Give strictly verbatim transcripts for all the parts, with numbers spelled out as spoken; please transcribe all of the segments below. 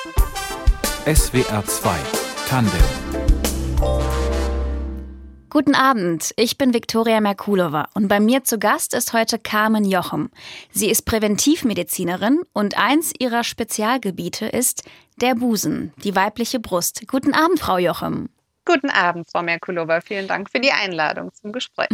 S W R zwei Tandem. Guten Abend, ich bin Viktoria Merkulova und bei mir zu Gast ist heute Carmen Jochem. Sie ist Präventivmedizinerin und eins ihrer Spezialgebiete ist der Busen, die weibliche Brust. Guten Abend, Frau Jochem. Guten Abend, Frau Merkulova. Vielen Dank für die Einladung zum Gespräch.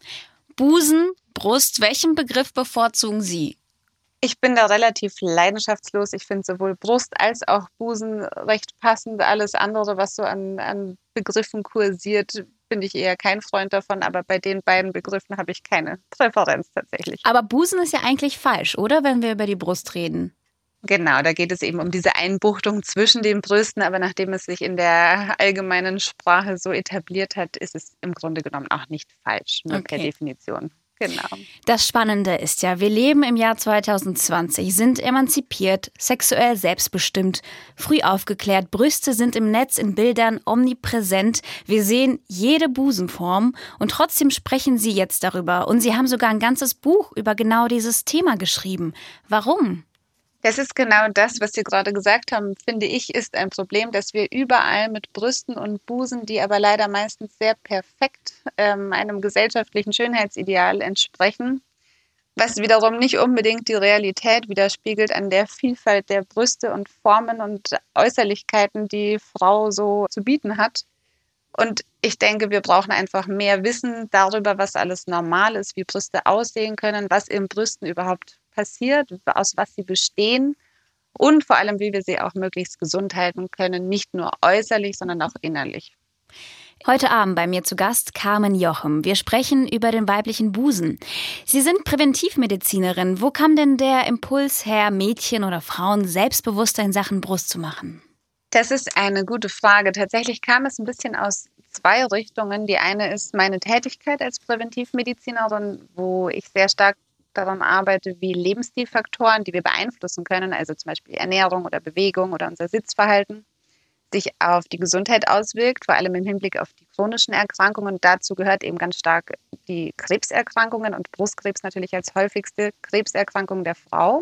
Busen, Brust, welchen Begriff bevorzugen Sie? Ich bin da relativ leidenschaftslos. Ich finde sowohl Brust als auch Busen recht passend. Alles andere, was so an, an Begriffen kursiert, bin ich eher kein Freund davon. Aber bei den beiden Begriffen habe ich keine Präferenz tatsächlich. Aber Busen ist ja eigentlich falsch, oder? Wenn wir über die Brust reden. Genau, da geht es eben um diese Einbuchtung zwischen den Brüsten. Aber nachdem es sich in der allgemeinen Sprache so etabliert hat, ist es im Grunde genommen auch nicht falsch, nur Okay. per Definition. Genau. Das Spannende ist ja, wir leben im Jahr zwanzig zwanzig, sind emanzipiert, sexuell selbstbestimmt, früh aufgeklärt, Brüste sind im Netz, in Bildern omnipräsent. Wir sehen jede Busenform und trotzdem sprechen Sie jetzt darüber. Und Sie haben sogar ein ganzes Buch über genau dieses Thema geschrieben. Warum? Das ist genau das, was Sie gerade gesagt haben, finde ich, ist ein Problem, dass wir überall mit Brüsten und Busen, die aber leider meistens sehr perfekt ähm, einem gesellschaftlichen Schönheitsideal entsprechen, was wiederum nicht unbedingt die Realität widerspiegelt an der Vielfalt der Brüste und Formen und Äußerlichkeiten, die Frau so zu bieten hat. Und ich denke, wir brauchen einfach mehr Wissen darüber, was alles normal ist, wie Brüste aussehen können, was in Brüsten überhaupt passiert, aus was sie bestehen und vor allem, wie wir sie auch möglichst gesund halten können, nicht nur äußerlich, sondern auch innerlich. Heute Abend bei mir zu Gast Carmen Jochem. Wir sprechen über den weiblichen Busen. Sie sind Präventivmedizinerin. Wo kam denn der Impuls her, Mädchen oder Frauen selbstbewusster in Sachen Brust zu machen? Das ist eine gute Frage. Tatsächlich kam es ein bisschen aus zwei Richtungen. Die eine ist meine Tätigkeit als Präventivmedizinerin, wo ich sehr stark daran arbeite, wie Lebensstilfaktoren, die wir beeinflussen können, also zum Beispiel Ernährung oder Bewegung oder unser Sitzverhalten, sich auf die Gesundheit auswirkt, vor allem im Hinblick auf die chronischen Erkrankungen. Dazu gehört eben ganz stark die Krebserkrankungen und Brustkrebs natürlich als häufigste Krebserkrankung der Frau,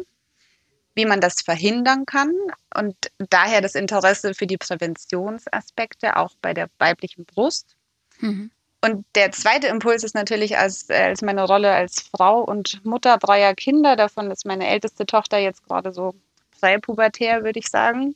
wie man das verhindern kann und daher das Interesse für die Präventionsaspekte auch bei der weiblichen Brust. Mhm. Und der zweite Impuls ist natürlich als, als meine Rolle als Frau und Mutter dreier Kinder. Davon ist meine älteste Tochter jetzt gerade so präpubertär, würde ich sagen.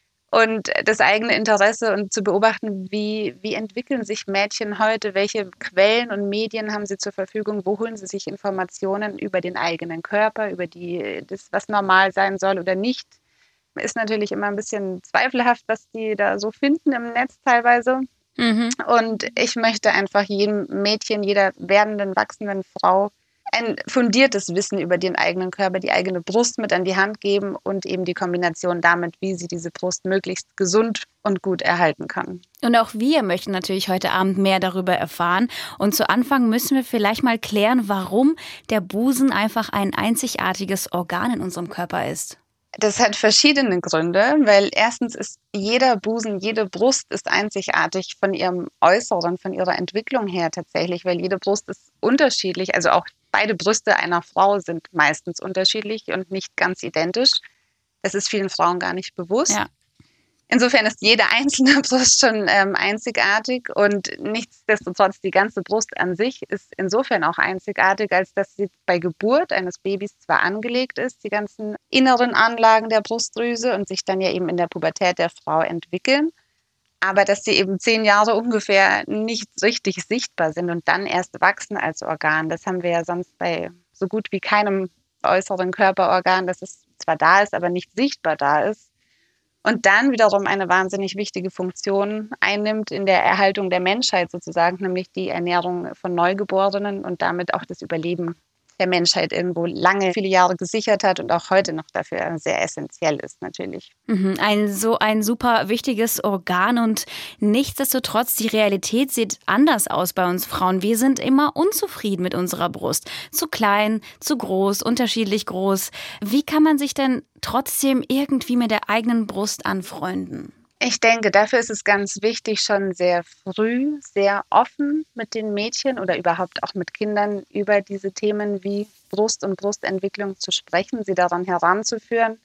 Und das eigene Interesse und zu beobachten, wie, wie entwickeln sich Mädchen heute, welche Quellen und Medien haben sie zur Verfügung, wo holen sie sich Informationen über den eigenen Körper, über die, das, was normal sein soll oder nicht. Ist natürlich immer ein bisschen zweifelhaft, was die da so finden im Netz teilweise. Mhm. Und ich möchte einfach jedem Mädchen, jeder werdenden, wachsenden Frau ein fundiertes Wissen über den eigenen Körper, die eigene Brust mit an die Hand geben und eben die Kombination damit, wie sie diese Brust möglichst gesund und gut erhalten kann. Und auch wir möchten natürlich heute Abend mehr darüber erfahren. Und zu Anfang müssen wir vielleicht mal klären, warum der Busen einfach ein einzigartiges Organ in unserem Körper ist. Das hat verschiedene Gründe, weil erstens ist jeder Busen, jede Brust ist einzigartig von ihrem Äußeren, von ihrer Entwicklung her tatsächlich, weil jede Brust ist unterschiedlich. Also auch beide Brüste einer Frau sind meistens unterschiedlich und nicht ganz identisch. Das ist vielen Frauen gar nicht bewusst. Ja. Insofern ist jede einzelne Brust schon ähm, einzigartig und nichtsdestotrotz die ganze Brust an sich ist insofern auch einzigartig, als dass sie bei Geburt eines Babys zwar angelegt ist, die ganzen inneren Anlagen der Brustdrüse und sich dann ja eben in der Pubertät der Frau entwickeln, aber dass sie eben zehn Jahre ungefähr nicht richtig sichtbar sind und dann erst wachsen als Organ. Das haben wir ja sonst bei so gut wie keinem äußeren Körperorgan, dass es zwar da ist, aber nicht sichtbar da ist. Und dann wiederum eine wahnsinnig wichtige Funktion einnimmt in der Erhaltung der Menschheit sozusagen, nämlich die Ernährung von Neugeborenen und damit auch das Überleben der Menschheit irgendwo lange, viele Jahre gesichert hat und auch heute noch dafür sehr essentiell ist natürlich. Mhm, ein so ein super wichtiges Organ und nichtsdestotrotz, die Realität sieht anders aus bei uns Frauen. Wir sind immer unzufrieden mit unserer Brust. Zu klein, zu groß, unterschiedlich groß. Wie kann man sich denn trotzdem irgendwie mit der eigenen Brust anfreunden? Ich denke, dafür ist es ganz wichtig, schon sehr früh, sehr offen mit den Mädchen oder überhaupt auch mit Kindern über diese Themen wie Brust und Brustentwicklung zu sprechen, sie daran heranzuführen.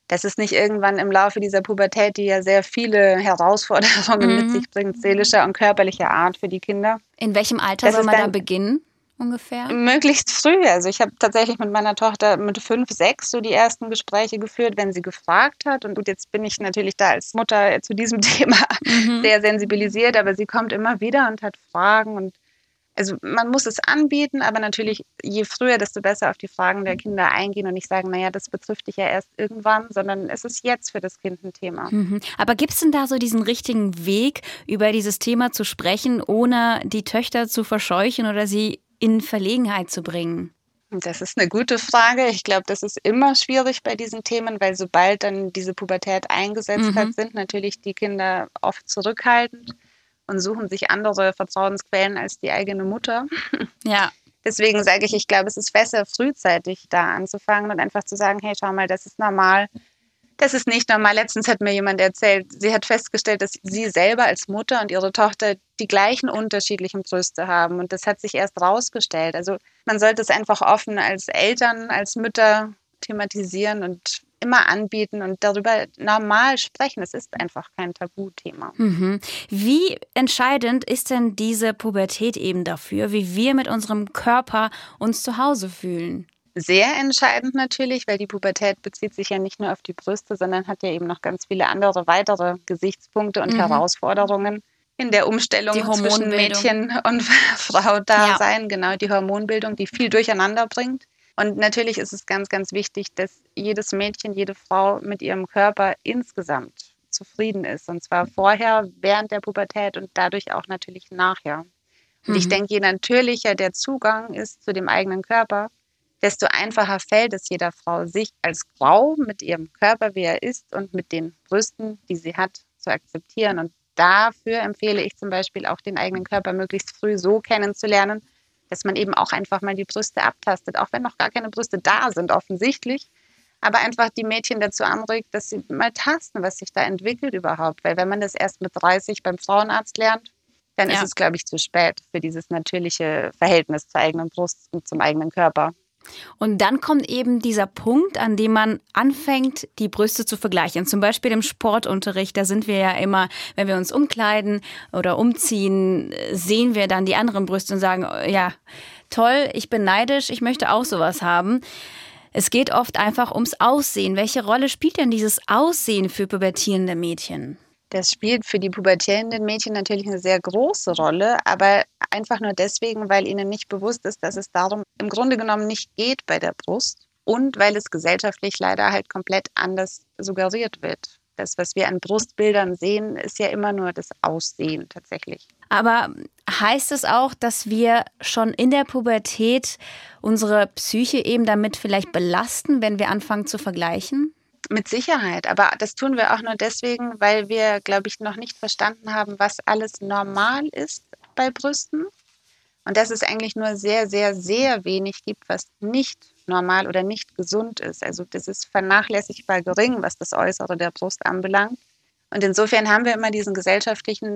dass es nicht irgendwann im Laufe dieser Pubertät, die ja sehr viele Herausforderungen Mhm. mit sich bringt, seelischer und körperlicher Art für die Kinder. In welchem Alter Das soll ist man da dann beginnen ungefähr? möglichst früh. Also ich habe tatsächlich mit meiner Tochter mit fünf, sechs so die ersten Gespräche geführt, wenn sie gefragt hat. Und gut, jetzt bin ich natürlich da als Mutter zu diesem Thema Mhm. sehr sensibilisiert, aber sie kommt immer wieder und hat Fragen. Und also man muss es anbieten, aber natürlich je früher, desto besser auf die Fragen der Kinder eingehen und nicht sagen, naja, das betrifft dich ja erst irgendwann, sondern es ist jetzt für das Kind ein Thema. Mhm. Aber gibt es denn da so diesen richtigen Weg, über dieses Thema zu sprechen, ohne die Töchter zu verscheuchen oder sie in Verlegenheit zu bringen? Das ist eine gute Frage. Ich glaube, das ist immer schwierig bei diesen Themen, weil sobald dann diese Pubertät eingesetzt Mhm. hat, sind natürlich die Kinder oft zurückhaltend und suchen sich andere Vertrauensquellen als die eigene Mutter. Ja. Deswegen sage ich, ich glaube, es ist besser, frühzeitig da anzufangen und einfach zu sagen, hey, schau mal, das ist normal. Das ist nicht normal. Letztens hat mir jemand erzählt, sie hat festgestellt, dass sie selber als Mutter und ihre Tochter die gleichen unterschiedlichen Brüste haben. Und das hat sich erst rausgestellt. Also man sollte es einfach offen als Eltern, als Mütter thematisieren und immer anbieten und darüber normal sprechen. Es ist einfach kein Tabuthema. Mhm. Wie entscheidend ist denn diese Pubertät eben dafür, wie wir mit unserem Körper uns zu Hause fühlen? Sehr entscheidend natürlich, weil die Pubertät bezieht sich ja nicht nur auf die Brüste, sondern hat ja eben noch ganz viele andere weitere Gesichtspunkte und Mhm. Herausforderungen in der Umstellung Die zwischen Hormonbildung. Mädchen und Frau da sein. Genau, die Hormonbildung, die viel durcheinander bringt. Und natürlich ist es ganz, ganz wichtig, dass jedes Mädchen, jede Frau mit ihrem Körper insgesamt zufrieden ist. Und zwar vorher, während der Pubertät und dadurch auch natürlich nachher. Und ich Mhm. denke, je natürlicher der Zugang ist zu dem eigenen Körper, desto einfacher fällt es jeder Frau, sich als Frau mit ihrem Körper, wie er ist und mit den Brüsten, die sie hat, zu akzeptieren. Und dafür empfehle ich zum Beispiel auch, den eigenen Körper möglichst früh so kennenzulernen, dass man eben auch einfach mal die Brüste abtastet, auch wenn noch gar keine Brüste da sind, offensichtlich. Aber einfach die Mädchen dazu anregt, dass sie mal tasten, was sich da entwickelt überhaupt. Weil wenn man das erst mit dreißig beim Frauenarzt lernt, dann Ja. ist es, glaube ich, zu spät für dieses natürliche Verhältnis zur eigenen Brust und zum eigenen Körper. Und dann kommt eben dieser Punkt, an dem man anfängt, die Brüste zu vergleichen. Zum Beispiel im Sportunterricht, da sind wir ja immer, wenn wir uns umkleiden oder umziehen, sehen wir dann die anderen Brüste und sagen, ja, toll, ich bin neidisch, ich möchte auch sowas haben. Es geht oft einfach ums Aussehen. Welche Rolle spielt denn dieses Aussehen für pubertierende Mädchen? Das spielt für die pubertierenden Mädchen natürlich eine sehr große Rolle, aber einfach nur deswegen, weil ihnen nicht bewusst ist, dass es darum im Grunde genommen nicht geht bei der Brust und weil es gesellschaftlich leider halt komplett anders suggeriert wird. Das, was wir an Brustbildern sehen, ist ja immer nur das Aussehen tatsächlich. Aber heißt es auch, dass wir schon in der Pubertät unsere Psyche eben damit vielleicht belasten, wenn wir anfangen zu vergleichen? Mit Sicherheit, aber das tun wir auch nur deswegen, weil wir, glaube ich, noch nicht verstanden haben, was alles normal ist bei Brüsten. Und dass es eigentlich nur sehr, sehr, sehr wenig gibt, was nicht normal oder nicht gesund ist. Also das ist vernachlässigbar gering, was das Äußere der Brust anbelangt. Und insofern haben wir immer diesen gesellschaftlichen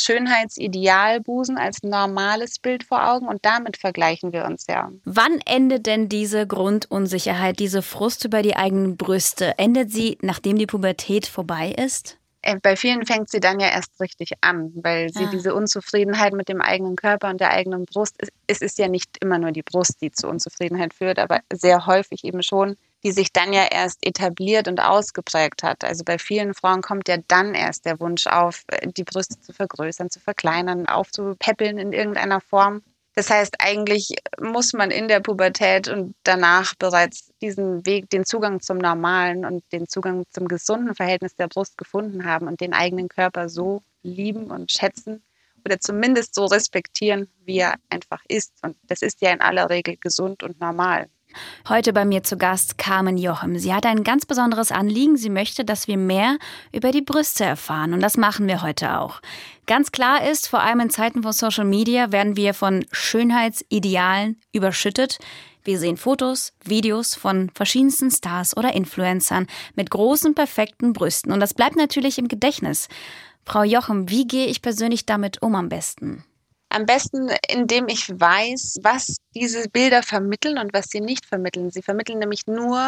Schönheitsidealbusen als normales Bild vor Augen und damit vergleichen wir uns ja. Wann endet denn diese Grundunsicherheit, diese Frust über die eigenen Brüste? Endet sie, nachdem die Pubertät vorbei ist? Bei vielen fängt sie dann ja erst richtig an, weil sie Ah. diese Unzufriedenheit mit dem eigenen Körper und der eigenen Brust, es ist ja nicht immer nur die Brust, die zu Unzufriedenheit führt, aber sehr häufig eben schon, die sich dann ja erst etabliert und ausgeprägt hat. Also bei vielen Frauen kommt ja dann erst der Wunsch auf, die Brüste zu vergrößern, zu verkleinern, aufzupäppeln in irgendeiner Form. Das heißt, eigentlich muss man in der Pubertät und danach bereits diesen Weg, den Zugang zum normalen und den Zugang zum gesunden Verhältnis der Brust gefunden haben und den eigenen Körper so lieben und schätzen oder zumindest so respektieren, wie er einfach ist. Und das ist ja in aller Regel gesund und normal. Heute bei mir zu Gast Carmen Jochem. Sie hat ein ganz besonderes Anliegen. Sie möchte, dass wir mehr über die Brüste erfahren. Und das machen wir heute auch. Ganz klar ist, vor allem in Zeiten von Social Media werden wir von Schönheitsidealen überschüttet. Wir sehen Fotos, Videos von verschiedensten Stars oder Influencern mit großen, perfekten Brüsten. Und das bleibt natürlich im Gedächtnis. Frau Jochem, wie gehe ich persönlich damit um am besten? Am besten, indem ich weiß, was diese Bilder vermitteln und was sie nicht vermitteln. Sie vermitteln nämlich nur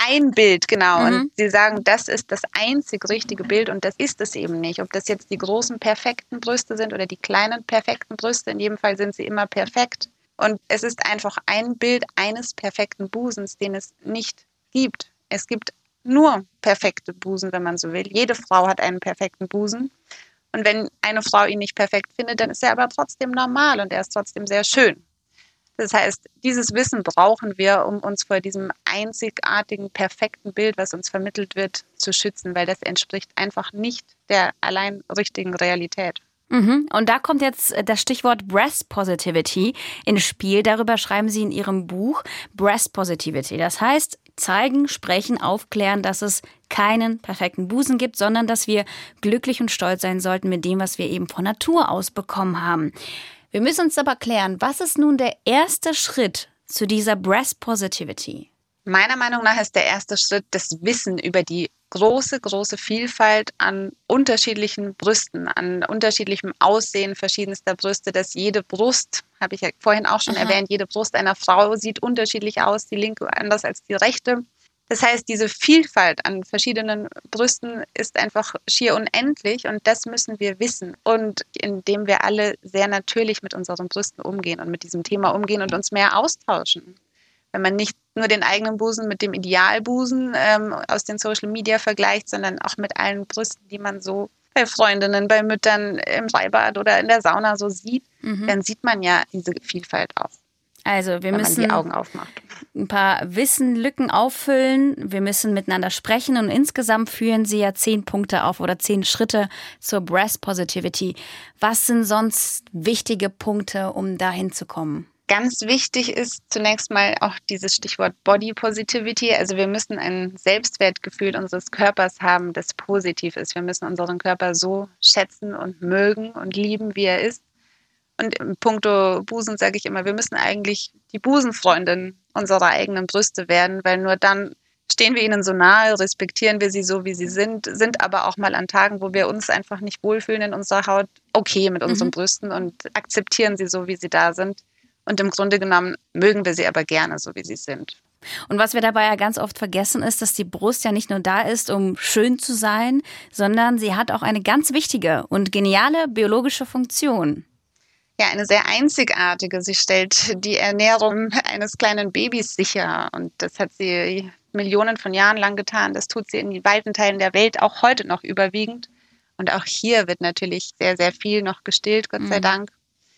ein Bild, genau. Mhm. Und sie sagen, das ist das einzig richtige Bild und das ist es eben nicht. Ob das jetzt die großen, perfekten Brüste sind oder die kleinen, perfekten Brüste, in jedem Fall sind sie immer perfekt. Und es ist einfach ein Bild eines perfekten Busens, den es nicht gibt. Es gibt nur perfekte Busen, wenn man so will. Jede Frau hat einen perfekten Busen. Und wenn eine Frau ihn nicht perfekt findet, dann ist er aber trotzdem normal und er ist trotzdem sehr schön. Das heißt, dieses Wissen brauchen wir, um uns vor diesem einzigartigen, perfekten Bild, was uns vermittelt wird, zu schützen, weil das entspricht einfach nicht der allein richtigen Realität. Mhm. Und da kommt jetzt das Stichwort Breast Positivity ins Spiel. Darüber schreiben Sie in Ihrem Buch Breast Positivity. Das heißt, zeigen, sprechen, aufklären, dass es keinen perfekten Busen gibt, sondern dass wir glücklich und stolz sein sollten mit dem, was wir eben von Natur aus bekommen haben. Wir müssen uns aber klären, was ist nun der erste Schritt zu dieser Breast Positivity? Meiner Meinung nach ist der erste Schritt das Wissen über die große, große Vielfalt an unterschiedlichen Brüsten, an unterschiedlichem Aussehen verschiedenster Brüste, dass jede Brust, habe ich ja vorhin auch schon Aha. erwähnt, jede Brust einer Frau sieht unterschiedlich aus, die linke anders als die rechte. Das heißt, diese Vielfalt an verschiedenen Brüsten ist einfach schier unendlich und das müssen wir wissen. Und indem wir alle sehr natürlich mit unseren Brüsten umgehen und mit diesem Thema umgehen und uns mehr austauschen. Wenn man nicht nur den eigenen Busen mit dem Idealbusen ähm, aus den Social Media vergleicht, sondern auch mit allen Brüsten, die man so bei Freundinnen, bei Müttern im Freibad oder in der Sauna so sieht, mhm. dann sieht man ja diese Vielfalt auch. Also wir wenn müssen man die Augen aufmacht. Ein paar Wissenlücken auffüllen. Wir müssen miteinander sprechen und insgesamt führen Sie ja zehn Punkte auf oder zehn Schritte zur Breast Positivity. Was sind sonst wichtige Punkte, um dahin zu kommen? Ganz wichtig ist zunächst mal auch dieses Stichwort Body Positivity. Also wir müssen ein Selbstwertgefühl unseres Körpers haben, das positiv ist. Wir müssen unseren Körper so schätzen und mögen und lieben, wie er ist. Und im Punkto Busen sage ich immer, wir müssen eigentlich die Busenfreundin unserer eigenen Brüste werden, weil nur dann stehen wir ihnen so nahe, respektieren wir sie so, wie sie sind, sind aber auch mal an Tagen, wo wir uns einfach nicht wohlfühlen in unserer Haut, okay mit unseren mhm. Brüsten und akzeptieren sie so, wie sie da sind. Und im Grunde genommen mögen wir sie aber gerne, so wie sie sind. Und was wir dabei ja ganz oft vergessen, ist, dass die Brust ja nicht nur da ist, um schön zu sein, sondern sie hat auch eine ganz wichtige und geniale biologische Funktion. Ja, eine sehr einzigartige. Sie stellt die Ernährung eines kleinen Babys sicher. Und das hat sie Millionen von Jahren lang getan. Das tut sie in weiten Teilen der Welt auch heute noch überwiegend. Und auch hier wird natürlich sehr, sehr viel noch gestillt, Gott sei Dank.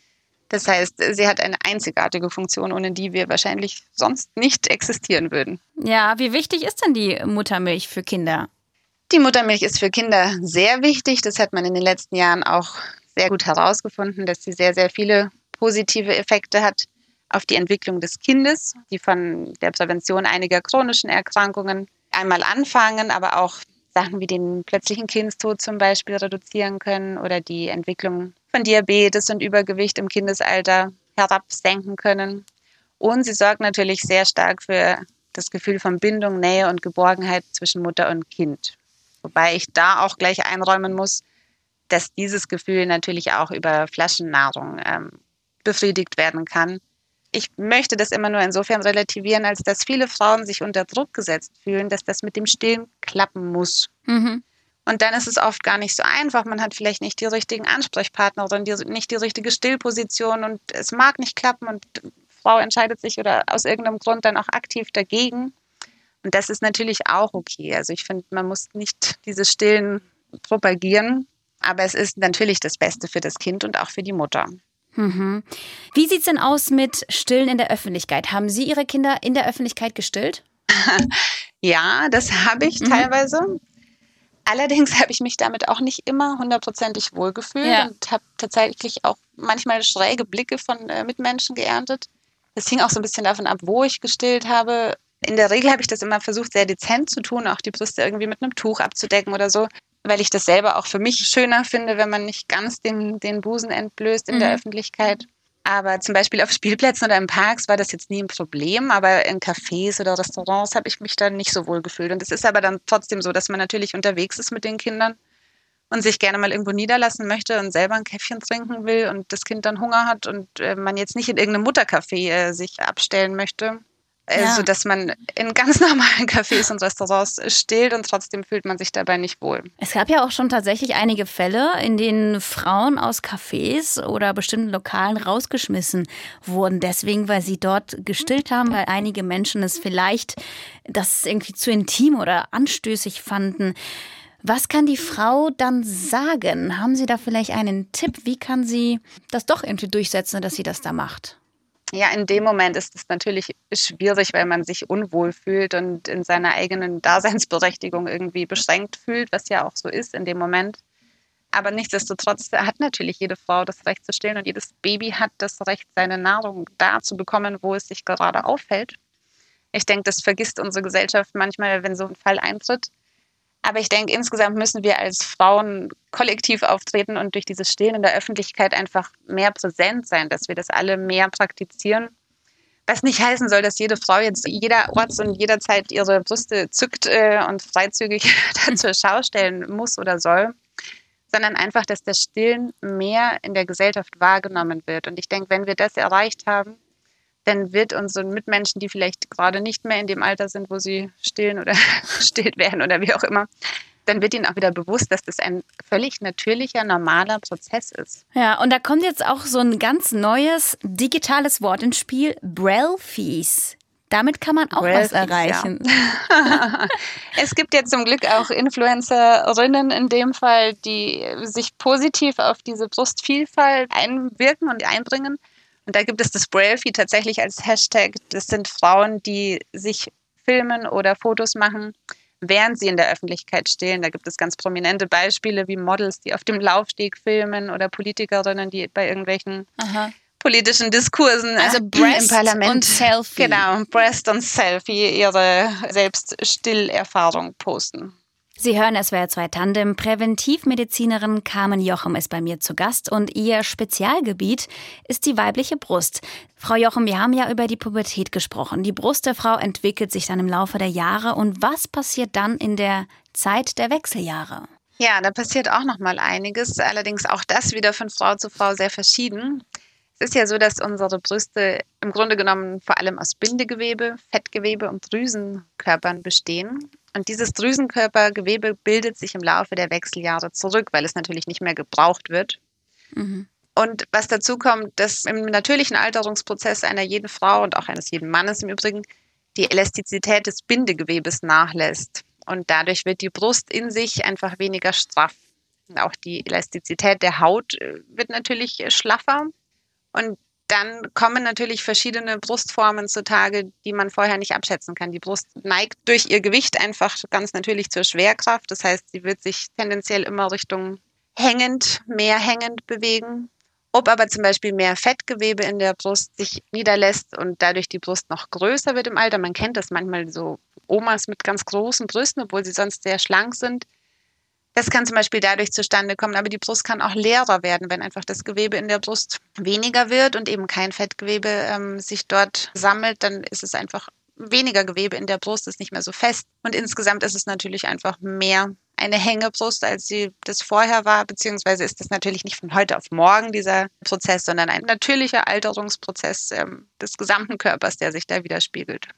Das heißt, sie hat eine einzigartige Funktion, ohne die wir wahrscheinlich sonst nicht existieren würden. Ja, wie wichtig ist denn die Muttermilch für Kinder? Die Muttermilch ist für Kinder sehr wichtig. Das hat man in den letzten Jahren auch sehr gut herausgefunden, dass sie sehr, sehr viele positive Effekte hat auf die Entwicklung des Kindes, die von der Prävention einiger chronischen Erkrankungen einmal anfangen, aber auch Sachen wie den plötzlichen Kindstod zum Beispiel reduzieren können oder die Entwicklung von Diabetes und Übergewicht im Kindesalter herabsenken können. Und sie sorgt natürlich sehr stark für das Gefühl von Bindung, Nähe und Geborgenheit zwischen Mutter und Kind. Wobei ich da auch gleich einräumen muss, dass dieses Gefühl natürlich auch über Flaschennahrung ähm, befriedigt werden kann. Ich möchte das immer nur insofern relativieren, als dass viele Frauen sich unter Druck gesetzt fühlen, dass das mit dem Stillen klappen muss. Mhm. Und dann ist es oft gar nicht so einfach. Man hat vielleicht nicht die richtigen Ansprechpartner oder die, nicht die richtige Stillposition und es mag nicht klappen und die Frau entscheidet sich oder aus irgendeinem Grund dann auch aktiv dagegen. Und das ist natürlich auch okay. Also ich finde, man muss nicht dieses Stillen propagieren, aber es ist natürlich das Beste für das Kind und auch für die Mutter. Mhm. Wie sieht es denn aus mit Stillen in der Öffentlichkeit? Haben Sie Ihre Kinder in der Öffentlichkeit gestillt? Ja, das habe ich mhm. teilweise. Allerdings habe ich mich damit auch nicht immer hundertprozentig wohlgefühlt ja. und habe tatsächlich auch manchmal schräge Blicke von äh, Mitmenschen geerntet. Das hing auch so ein bisschen davon ab, wo ich gestillt habe. In der Regel habe ich das immer versucht, sehr dezent zu tun, auch die Brüste irgendwie mit einem Tuch abzudecken oder so, weil ich das selber auch für mich schöner finde, wenn man nicht ganz den, den Busen entblößt in mhm. der Öffentlichkeit. Aber zum Beispiel auf Spielplätzen oder in Parks war das jetzt nie ein Problem, aber in Cafés oder Restaurants habe ich mich dann nicht so wohl gefühlt. Und es ist aber dann trotzdem so, dass man natürlich unterwegs ist mit den Kindern und sich gerne mal irgendwo niederlassen möchte und selber ein Käffchen trinken will und das Kind dann Hunger hat und äh, man jetzt nicht in irgendeinem Muttercafé äh, sich abstellen möchte. Ja. So dass man in ganz normalen Cafés und Restaurants stillt und trotzdem fühlt man sich dabei nicht wohl. Es gab ja auch schon tatsächlich einige Fälle, in denen Frauen aus Cafés oder bestimmten Lokalen rausgeschmissen wurden. Deswegen, weil sie dort gestillt haben, weil einige Menschen es vielleicht das irgendwie zu intim oder anstößig fanden. Was kann die Frau dann sagen? Haben Sie da vielleicht einen Tipp? Wie kann sie das doch irgendwie durchsetzen, dass sie das da macht? Ja, in dem Moment ist es natürlich schwierig, weil man sich unwohl fühlt und in seiner eigenen Daseinsberechtigung irgendwie beschränkt fühlt, was ja auch so ist in dem Moment. Aber nichtsdestotrotz hat natürlich jede Frau das Recht zu stillen und jedes Baby hat das Recht, seine Nahrung da zu bekommen, wo es sich gerade aufhält. Ich denke, das vergisst unsere Gesellschaft manchmal, wenn so ein Fall eintritt. Aber ich denke, insgesamt müssen wir als Frauen kollektiv auftreten und durch dieses Stillen in der Öffentlichkeit einfach mehr präsent sein, dass wir das alle mehr praktizieren. Was nicht heißen soll, dass jede Frau jetzt jederorts und jederzeit ihre Brüste zückt äh, und freizügig zur Schau stellen muss oder soll, sondern einfach, dass das Stillen mehr in der Gesellschaft wahrgenommen wird. Und ich denke, wenn wir das erreicht haben, dann wird unseren Mitmenschen, die vielleicht gerade nicht mehr in dem Alter sind, wo sie stillen oder gestillt werden oder wie auch immer, dann wird ihnen auch wieder bewusst, dass das ein völlig natürlicher, normaler Prozess ist. Ja, und da kommt jetzt auch so ein ganz neues digitales Wort ins Spiel, Braille-Fees. Damit kann man auch was erreichen. Ja. Es gibt ja zum Glück auch Influencerinnen in dem Fall, die sich positiv auf diese Brustvielfalt einwirken und einbringen. Und da gibt es das Braille-Fee tatsächlich als Hashtag. Das sind Frauen, die sich filmen oder Fotos machen, während sie in der Öffentlichkeit stillen. Da gibt es ganz prominente Beispiele wie Models, die auf dem Laufsteg filmen oder Politikerinnen, die bei irgendwelchen Aha. politischen Diskursen also Breast im Parlament und Selfie. Genau, Breast und Selfie ihre Selbststillerfahrung posten. Sie hören S W R zwei Tandem. Präventivmedizinerin Carmen Jochem ist bei mir zu Gast und ihr Spezialgebiet ist die weibliche Brust. Frau Jochem, wir haben ja über die Pubertät gesprochen. Die Brust der Frau entwickelt sich dann im Laufe der Jahre. Und was passiert dann in der Zeit der Wechseljahre? Ja, da passiert auch noch mal einiges. Allerdings auch das wieder von Frau zu Frau sehr verschieden. Es ist ja so, dass unsere Brüste im Grunde genommen vor allem aus Bindegewebe, Fettgewebe und Drüsenkörpern bestehen. Und dieses Drüsenkörpergewebe bildet sich im Laufe der Wechseljahre zurück, weil es natürlich nicht mehr gebraucht wird. Mhm. Und was dazu kommt, dass im natürlichen Alterungsprozess einer jeden Frau und auch eines jeden Mannes im Übrigen die Elastizität des Bindegewebes nachlässt. Und dadurch wird die Brust in sich einfach weniger straff. Und auch die Elastizität der Haut wird natürlich schlaffer. Und dann kommen natürlich verschiedene Brustformen zutage, die man vorher nicht abschätzen kann. Die Brust neigt durch ihr Gewicht einfach ganz natürlich zur Schwerkraft. Das heißt, sie wird sich tendenziell immer Richtung hängend, mehr hängend bewegen. Ob aber zum Beispiel mehr Fettgewebe in der Brust sich niederlässt und dadurch die Brust noch größer wird im Alter. Man kennt das manchmal so Omas mit ganz großen Brüsten, obwohl sie sonst sehr schlank sind. Das kann zum Beispiel dadurch zustande kommen, aber die Brust kann auch leerer werden, wenn einfach das Gewebe in der Brust weniger wird und eben kein Fettgewebe ähm, sich dort sammelt, dann ist es einfach weniger Gewebe in der Brust, ist nicht mehr so fest. Und insgesamt ist es natürlich einfach mehr eine Hängebrust, als sie das vorher war, beziehungsweise ist das natürlich nicht von heute auf morgen dieser Prozess, sondern ein natürlicher Alterungsprozess ähm, des gesamten Körpers, der sich da widerspiegelt.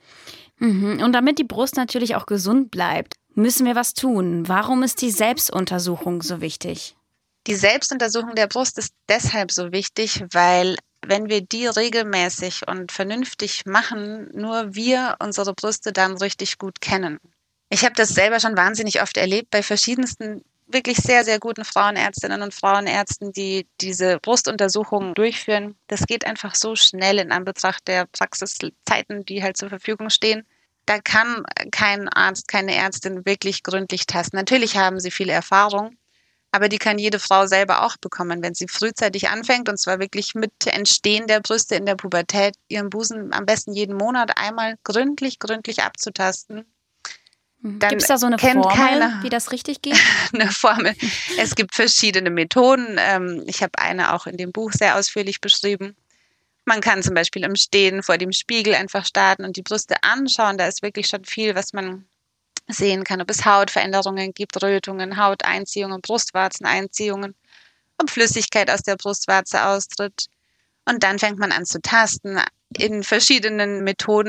Mhm. Und damit die Brust natürlich auch gesund bleibt, müssen wir was tun. Warum ist die Selbstuntersuchung so wichtig? Die Selbstuntersuchung der Brust ist deshalb so wichtig, weil wenn wir die regelmäßig und vernünftig machen, nur wir unsere Brüste dann richtig gut kennen. Ich habe das selber schon wahnsinnig oft erlebt bei verschiedensten wirklich sehr, sehr guten Frauenärztinnen und Frauenärzten, die diese Brustuntersuchungen durchführen. Das geht einfach so schnell in Anbetracht der Praxiszeiten, die halt zur Verfügung stehen. Da kann kein Arzt, keine Ärztin wirklich gründlich tasten. Natürlich haben sie viel Erfahrung, aber die kann jede Frau selber auch bekommen, wenn sie frühzeitig anfängt, und zwar wirklich mit Entstehen der Brüste in der Pubertät, ihren Busen am besten jeden Monat einmal gründlich, gründlich abzutasten. Gibt es da so eine Formel, keine, wie das richtig geht? Eine Formel. Es gibt verschiedene Methoden. Ich habe eine auch in dem Buch sehr ausführlich beschrieben. Man kann zum Beispiel im Stehen vor dem Spiegel einfach starten und die Brüste anschauen. Da ist wirklich schon viel, was man sehen kann. Ob es Hautveränderungen gibt, Rötungen, Hauteinziehungen, Brustwarzeneinziehungen, ob Flüssigkeit aus der Brustwarze austritt. Und dann fängt man an zu tasten in verschiedenen Methoden.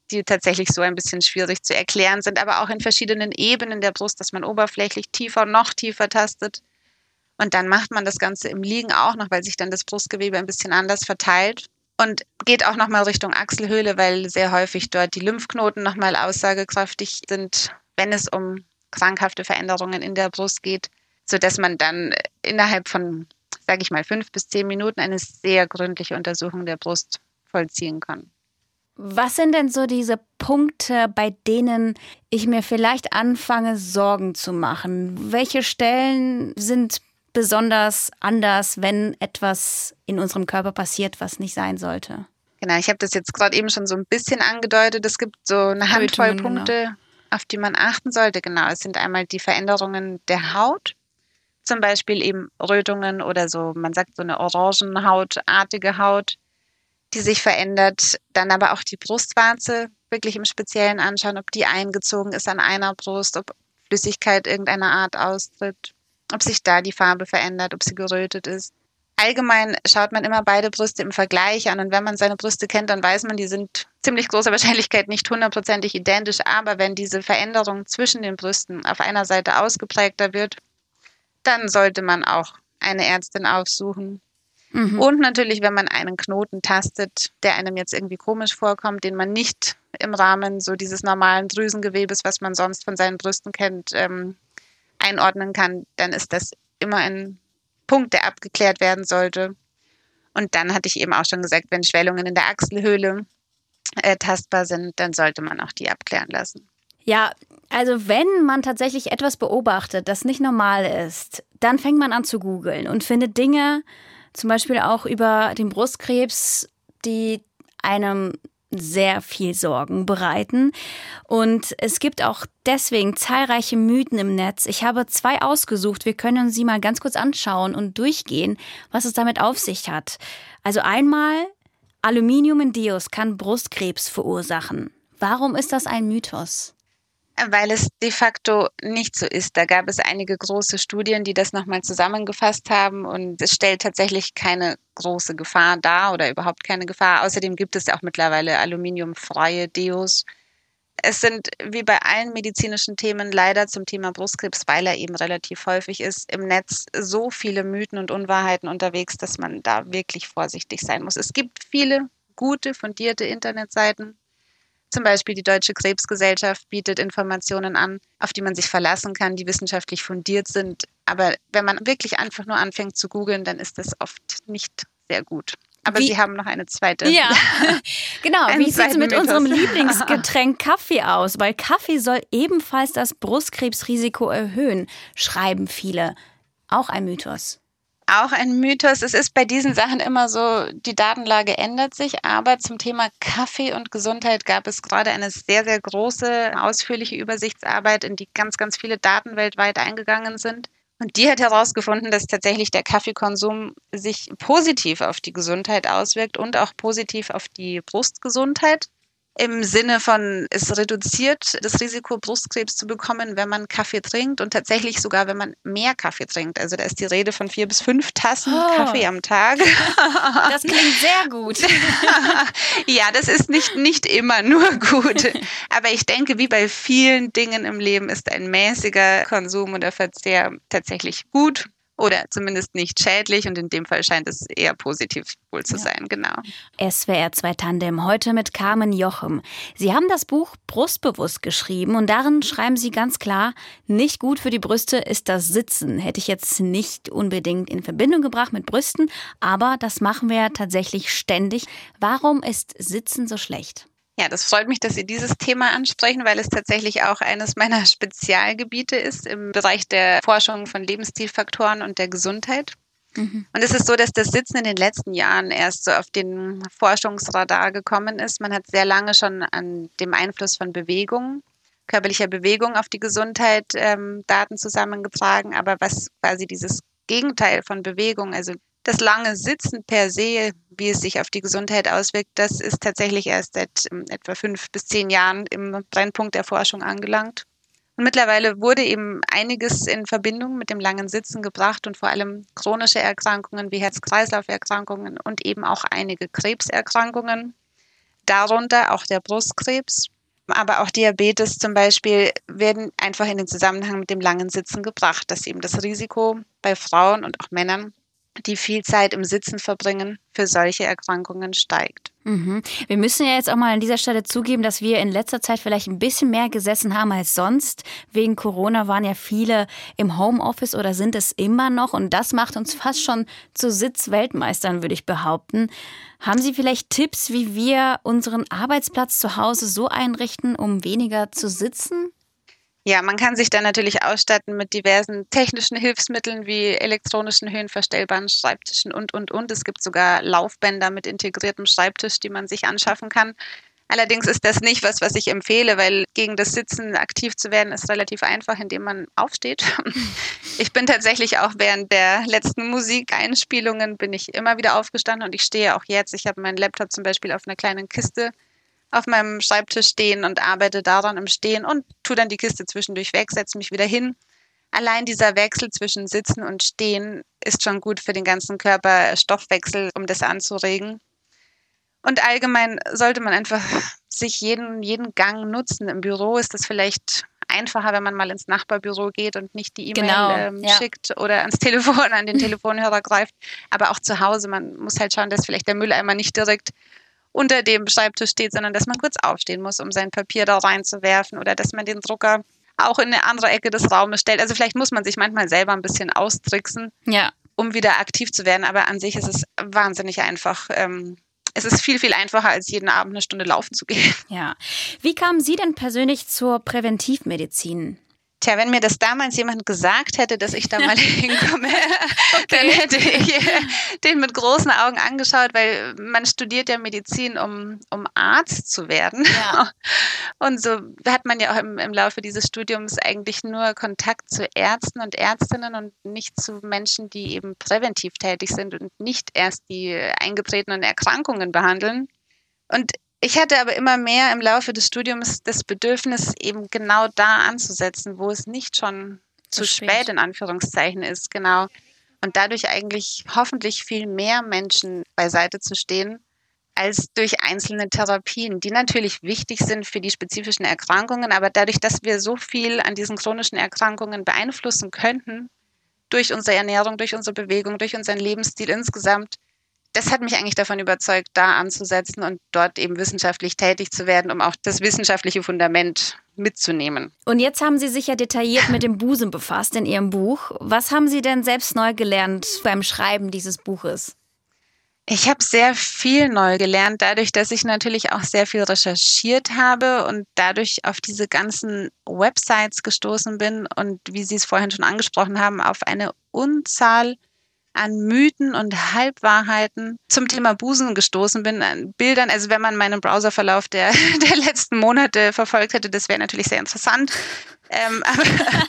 die tatsächlich so ein bisschen schwierig zu erklären sind, aber auch in verschiedenen Ebenen der Brust, dass man oberflächlich tiefer, noch tiefer tastet. Und dann macht man das Ganze im Liegen auch noch, weil sich dann das Brustgewebe ein bisschen anders verteilt. Und geht auch nochmal Richtung Achselhöhle, weil sehr häufig dort die Lymphknoten nochmal aussagekräftig sind, wenn es um krankhafte Veränderungen in der Brust geht, sodass man dann innerhalb von, sage ich mal, fünf bis zehn Minuten eine sehr gründliche Untersuchung der Brust vollziehen kann. Was sind denn so diese Punkte, bei denen ich mir vielleicht anfange, Sorgen zu machen? Welche Stellen sind besonders anders, wenn etwas in unserem Körper passiert, was nicht sein sollte? Genau, ich habe das jetzt gerade eben schon so ein bisschen angedeutet. Es gibt so eine Handvoll Rötungen, Punkte, genau, auf die man achten sollte. Genau, es sind einmal die Veränderungen der Haut, zum Beispiel eben Rötungen oder so, man sagt so eine orangenhautartige Haut, die sich verändert. Dann aber auch die Brustwarze wirklich im Speziellen anschauen, ob die eingezogen ist an einer Brust, ob Flüssigkeit irgendeiner Art austritt, ob sich da die Farbe verändert, ob sie gerötet ist. Allgemein schaut man immer beide Brüste im Vergleich an und wenn man seine Brüste kennt, dann weiß man, die sind ziemlich großer Wahrscheinlichkeit nicht hundertprozentig identisch, aber wenn diese Veränderung zwischen den Brüsten auf einer Seite ausgeprägter wird, dann sollte man auch eine Ärztin aufsuchen. Mhm. Und natürlich, wenn man einen Knoten tastet, der einem jetzt irgendwie komisch vorkommt, den man nicht im Rahmen so dieses normalen Drüsengewebes, was man sonst von seinen Brüsten kennt, ähm, einordnen kann, dann ist das immer ein Punkt, der abgeklärt werden sollte. Und dann hatte ich eben auch schon gesagt, wenn Schwellungen in der Achselhöhle äh, tastbar sind, dann sollte man auch die abklären lassen. Ja, also wenn man tatsächlich etwas beobachtet, das nicht normal ist, dann fängt man an zu googeln und findet Dinge, zum Beispiel auch über den Brustkrebs, die einem sehr viel Sorgen bereiten. Und es gibt auch deswegen zahlreiche Mythen im Netz. Ich habe zwei ausgesucht. Wir können sie mal ganz kurz anschauen und durchgehen, was es damit auf sich hat. Also einmal, Aluminium in Deos kann Brustkrebs verursachen. Warum ist das ein Mythos? Weil es de facto nicht so ist. Da gab es einige große Studien, die das nochmal zusammengefasst haben und es stellt tatsächlich keine große Gefahr dar oder überhaupt keine Gefahr. Außerdem gibt es ja auch mittlerweile aluminiumfreie Deos. Es sind wie bei allen medizinischen Themen leider zum Thema Brustkrebs, weil er eben relativ häufig ist, im Netz so viele Mythen und Unwahrheiten unterwegs, dass man da wirklich vorsichtig sein muss. Es gibt viele gute, fundierte Internetseiten. Zum Beispiel die Deutsche Krebsgesellschaft bietet Informationen an, auf die man sich verlassen kann, die wissenschaftlich fundiert sind. Aber wenn man wirklich einfach nur anfängt zu googeln, dann ist das oft nicht sehr gut. Aber wie? Sie haben noch eine zweite. Ja, genau. Wie sieht es mit Mythos? Unserem Lieblingsgetränk Kaffee aus? Weil Kaffee soll ebenfalls das Brustkrebsrisiko erhöhen, schreiben viele. Auch ein Mythos. Auch ein Mythos. Es ist bei diesen Sachen immer so, die Datenlage ändert sich, aber zum Thema Kaffee und Gesundheit gab es gerade eine sehr, sehr große, ausführliche Übersichtsarbeit, in die ganz, ganz viele Daten weltweit eingegangen sind. Und die hat herausgefunden, dass tatsächlich der Kaffeekonsum sich positiv auf die Gesundheit auswirkt und auch positiv auf die Brustgesundheit. Im Sinne von, es reduziert das Risiko, Brustkrebs zu bekommen, wenn man Kaffee trinkt und tatsächlich sogar, wenn man mehr Kaffee trinkt. Also da ist die Rede von vier bis fünf Tassen oh. Kaffee am Tag. Das klingt sehr gut. Ja, das ist nicht, nicht immer nur gut. Aber ich denke, wie bei vielen Dingen im Leben ist ein mäßiger Konsum oder Verzehr tatsächlich gut. Oder zumindest nicht schädlich und in dem Fall scheint es eher positiv wohl zu ja. sein, genau. S W R zwei Tandem, heute mit Carmen Jochem. Sie haben das Buch Brustbewusst geschrieben und darin schreiben Sie ganz klar, nicht gut für die Brüste ist das Sitzen. Hätte ich jetzt nicht unbedingt in Verbindung gebracht mit Brüsten, aber das machen wir tatsächlich ständig. Warum ist Sitzen so schlecht? Ja, das freut mich, dass Sie dieses Thema ansprechen, weil es tatsächlich auch eines meiner Spezialgebiete ist im Bereich der Forschung von Lebensstilfaktoren und der Gesundheit. Mhm. Und es ist so, dass das Sitzen in den letzten Jahren erst so auf den Forschungsradar gekommen ist. Man hat sehr lange schon an dem Einfluss von Bewegung, körperlicher Bewegung auf die Gesundheit ähm, Daten zusammengetragen. Aber was quasi dieses Gegenteil von Bewegung, also das lange Sitzen per se, wie es sich auf die Gesundheit auswirkt, das ist tatsächlich erst seit ähm, etwa fünf bis zehn Jahren im Brennpunkt der Forschung angelangt. Und mittlerweile wurde eben einiges in Verbindung mit dem langen Sitzen gebracht und vor allem chronische Erkrankungen wie Herz-Kreislauf-Erkrankungen und eben auch einige Krebserkrankungen. darunter auch der Brustkrebs. Aber auch Diabetes zum Beispiel werden einfach in den Zusammenhang mit dem langen Sitzen gebracht, dass eben das Risiko bei Frauen und auch Männern, die viel Zeit im Sitzen verbringen, für solche Erkrankungen steigt. Mhm. Wir müssen ja jetzt auch mal an dieser Stelle zugeben, dass wir in letzter Zeit vielleicht ein bisschen mehr gesessen haben als sonst. Wegen Corona waren ja viele im Homeoffice oder sind es immer noch. Und das macht uns fast schon zu Sitzweltmeistern, würde ich behaupten. Haben Sie vielleicht Tipps, wie wir unseren Arbeitsplatz zu Hause so einrichten, um weniger zu sitzen? Ja, man kann sich dann natürlich ausstatten mit diversen technischen Hilfsmitteln wie elektronischen höhenverstellbaren Schreibtischen und, und, und. Es gibt sogar Laufbänder mit integriertem Schreibtisch, die man sich anschaffen kann. Allerdings ist das nicht was, was ich empfehle, weil gegen das Sitzen aktiv zu werden, ist relativ einfach, indem man aufsteht. Ich bin tatsächlich auch während der letzten Musikeinspielungen bin ich immer wieder aufgestanden und ich stehe auch jetzt. Ich habe meinen Laptop zum Beispiel auf einer kleinen Kiste auf meinem Schreibtisch stehen und arbeite daran im Stehen und tue dann die Kiste zwischendurch weg, setze mich wieder hin. Allein dieser Wechsel zwischen Sitzen und Stehen ist schon gut für den ganzen Körperstoffwechsel, um das anzuregen. Und allgemein sollte man einfach sich jeden, jeden Gang nutzen. Im Büro ist das vielleicht einfacher, wenn man mal ins Nachbarbüro geht und nicht die E-Mail genau, ähm, ja. schickt oder ans Telefon, an den Telefonhörer greift. Aber auch zu Hause, man muss halt schauen, dass vielleicht der Mülleimer nicht direkt unter dem Schreibtisch steht, sondern dass man kurz aufstehen muss, um sein Papier da reinzuwerfen oder dass man den Drucker auch in eine andere Ecke des Raumes stellt. Also vielleicht muss man sich manchmal selber ein bisschen austricksen, Ja. um wieder aktiv zu werden. Aber an sich ist es wahnsinnig einfach. Ähm, es ist viel, viel einfacher, als jeden Abend eine Stunde laufen zu gehen. Ja. Wie kamen Sie denn persönlich zur Präventivmedizin? Tja, wenn mir das damals jemand gesagt hätte, dass ich da mal hinkomme, Okay. dann hätte ich den mit großen Augen angeschaut, weil man studiert ja Medizin, um, um Arzt zu werden. Ja. Und so hat man ja auch im, im Laufe dieses Studiums eigentlich nur Kontakt zu Ärzten und Ärztinnen und nicht zu Menschen, die eben präventiv tätig sind und nicht erst die eingetretenen Erkrankungen behandeln. Und ich hatte aber immer mehr im Laufe des Studiums das Bedürfnis, eben genau da anzusetzen, wo es nicht schon zu, zu spät. spät in Anführungszeichen ist, genau. Und dadurch eigentlich hoffentlich viel mehr Menschen beiseite zu stehen, als durch einzelne Therapien, die natürlich wichtig sind für die spezifischen Erkrankungen, aber dadurch, dass wir so viel an diesen chronischen Erkrankungen beeinflussen könnten, durch unsere Ernährung, durch unsere Bewegung, durch unseren Lebensstil insgesamt, das hat mich eigentlich davon überzeugt, da anzusetzen und dort eben wissenschaftlich tätig zu werden, um auch das wissenschaftliche Fundament mitzunehmen. Und jetzt haben Sie sich ja detailliert mit dem Busen befasst in Ihrem Buch. Was haben Sie denn selbst neu gelernt beim Schreiben dieses Buches? Ich habe sehr viel neu gelernt, dadurch, dass ich natürlich auch sehr viel recherchiert habe und dadurch auf diese ganzen Websites gestoßen bin und, wie Sie es vorhin schon angesprochen haben, auf eine Unzahl an Mythen und Halbwahrheiten zum Thema Busen gestoßen bin, an Bildern. Also wenn man meinen Browserverlauf der, der letzten Monate verfolgt hätte, das wäre natürlich sehr interessant. Ähm, aber,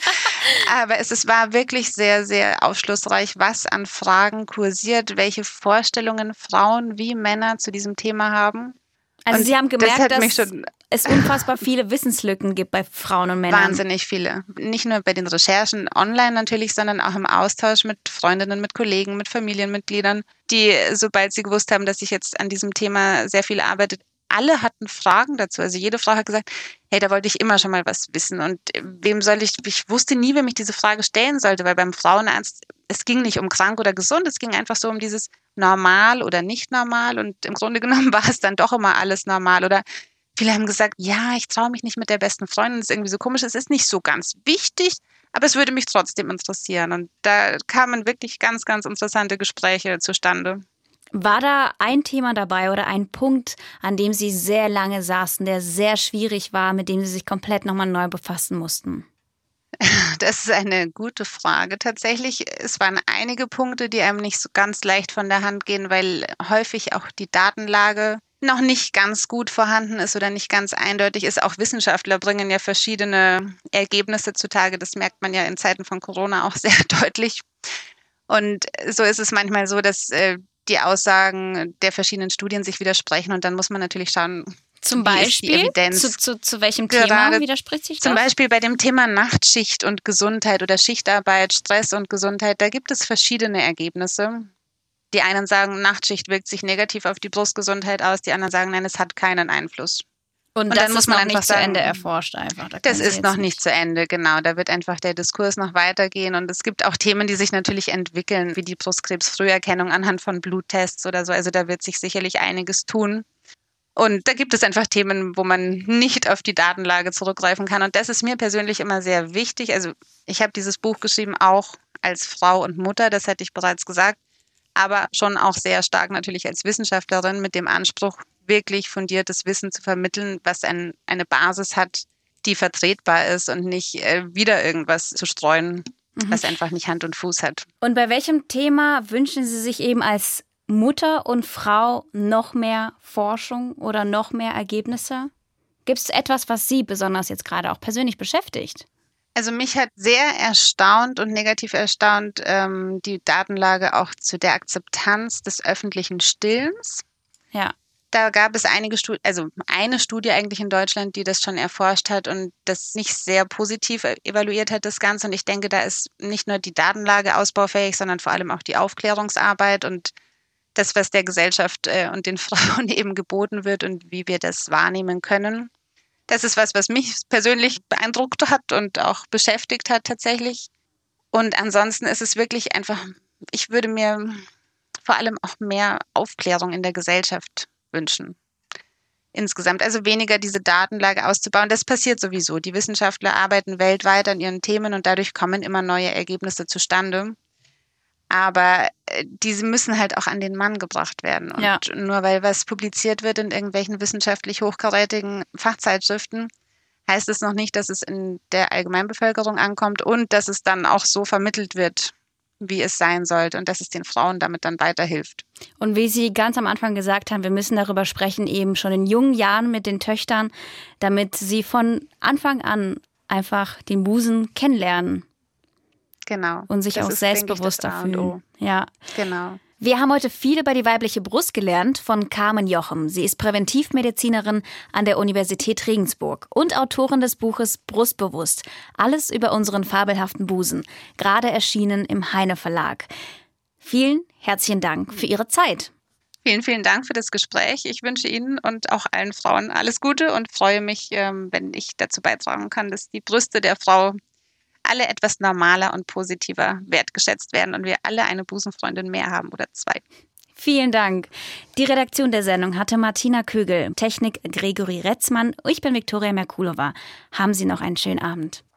aber es, es war wirklich sehr, sehr aufschlussreich, was an Fragen kursiert, welche Vorstellungen Frauen wie Männer zu diesem Thema haben. Also und Sie haben gemerkt, das dass mich schon es unfassbar viele Wissenslücken gibt bei Frauen und Männern. Wahnsinnig viele. Nicht nur bei den Recherchen online natürlich, sondern auch im Austausch mit Freundinnen, mit Kollegen, mit Familienmitgliedern, die, sobald sie gewusst haben, dass ich jetzt an diesem Thema sehr viel arbeite, alle hatten Fragen dazu. Also jede Frau hat gesagt, hey, da wollte ich immer schon mal was wissen. Und wem soll ich, ich wusste nie, wem ich diese Frage stellen sollte, weil beim Frauenarzt, es ging nicht um krank oder gesund, es ging einfach so um dieses normal oder nicht normal. Und im Grunde genommen war es dann doch immer alles normal. Oder viele haben gesagt, ja, ich traue mich nicht mit der besten Freundin, das ist irgendwie so komisch, es ist nicht so ganz wichtig, aber es würde mich trotzdem interessieren. Und da kamen wirklich ganz, ganz interessante Gespräche zustande. War da ein Thema dabei oder ein Punkt, an dem Sie sehr lange saßen, der sehr schwierig war, mit dem Sie sich komplett nochmal neu befassen mussten? Das ist eine gute Frage. Tatsächlich, es waren einige Punkte, die einem nicht so ganz leicht von der Hand gehen, weil häufig auch die Datenlage noch nicht ganz gut vorhanden ist oder nicht ganz eindeutig ist. Auch Wissenschaftler bringen ja verschiedene Ergebnisse zutage. Das merkt man ja in Zeiten von Corona auch sehr deutlich. Und so ist es manchmal so, dass äh, die Aussagen der verschiedenen Studien sich widersprechen und dann muss man natürlich schauen, Zum wie ist die Beispiel? Evidenz. Zu, zu, zu welchem Gerade Thema widerspricht sich das? Zum Beispiel bei dem Thema Nachtschicht und Gesundheit oder Schichtarbeit, Stress und Gesundheit, da gibt es verschiedene Ergebnisse. Die einen sagen, Nachtschicht wirkt sich negativ auf die Brustgesundheit aus, die anderen sagen, nein, es hat keinen Einfluss. Und, Und das dann muss ist man noch einfach nicht zu sagen, Ende erforscht einfach. Da Das können Sie ist jetzt noch nicht zu Ende, genau. Da wird einfach der Diskurs noch weitergehen. Und es gibt auch Themen, die sich natürlich entwickeln, wie die Brustkrebsfrüherkennung anhand von Bluttests oder so. Also da wird sich sicherlich einiges tun. Und da gibt es einfach Themen, wo man nicht auf die Datenlage zurückgreifen kann. Und das ist mir persönlich immer sehr wichtig. Also ich habe dieses Buch geschrieben, auch als Frau und Mutter, das hatte ich bereits gesagt, aber schon auch sehr stark natürlich als Wissenschaftlerin mit dem Anspruch, wirklich fundiertes Wissen zu vermitteln, was ein, eine Basis hat, die vertretbar ist und nicht äh, wieder irgendwas zu streuen, mhm. was einfach nicht Hand und Fuß hat. Und bei welchem Thema wünschen Sie sich eben als Mutter und Frau noch mehr Forschung oder noch mehr Ergebnisse? Gibt es etwas, was Sie besonders jetzt gerade auch persönlich beschäftigt? Also mich hat sehr erstaunt und negativ erstaunt ähm, die Datenlage auch zu der Akzeptanz des öffentlichen Stillens. Ja. Da gab es einige Studien, also eine Studie eigentlich in Deutschland, die das schon erforscht hat und das nicht sehr positiv evaluiert hat, das Ganze. Und ich denke, da ist nicht nur die Datenlage ausbaufähig, sondern vor allem auch die Aufklärungsarbeit und das, was der Gesellschaft äh, und den Frauen eben geboten wird und wie wir das wahrnehmen können. Das ist was, was mich persönlich beeindruckt hat und auch beschäftigt hat tatsächlich. Und ansonsten ist es wirklich einfach, ich würde mir vor allem auch mehr Aufklärung in der Gesellschaft wünschen. Insgesamt, also weniger diese Datenlage auszubauen. Das passiert sowieso. Die Wissenschaftler arbeiten weltweit an ihren Themen und dadurch kommen immer neue Ergebnisse zustande. Aber diese müssen halt auch an den Mann gebracht werden. Und ja. nur weil was publiziert wird in irgendwelchen wissenschaftlich hochkarätigen Fachzeitschriften, heißt es noch nicht, dass es in der Allgemeinbevölkerung ankommt und dass es dann auch so vermittelt wird, wie es sein sollte und dass es den Frauen damit dann weiterhilft. Und wie Sie ganz am Anfang gesagt haben, wir müssen darüber sprechen, eben schon in jungen Jahren mit den Töchtern, damit sie von Anfang an einfach den Busen kennenlernen. Genau. Und sich das auch ist, selbstbewusster fühlen. Ja. Genau. Wir haben heute viel über die weibliche Brust gelernt von Carmen Jochem. Sie ist Präventivmedizinerin an der Universität Regensburg und Autorin des Buches Brustbewusst. Alles über unseren fabelhaften Busen. Gerade erschienen im Heine Verlag. Vielen herzlichen Dank für Ihre Zeit. Vielen, vielen Dank für das Gespräch. Ich wünsche Ihnen und auch allen Frauen alles Gute und freue mich, wenn ich dazu beitragen kann, dass die Brüste der Frau alle etwas normaler und positiver wertgeschätzt werden und wir alle eine Busenfreundin mehr haben oder zwei. Vielen Dank. Die Redaktion der Sendung hatte Martina Kögel, Technik Gregory Retzmann. Ich bin Viktoria Merkulova. Haben Sie noch einen schönen Abend.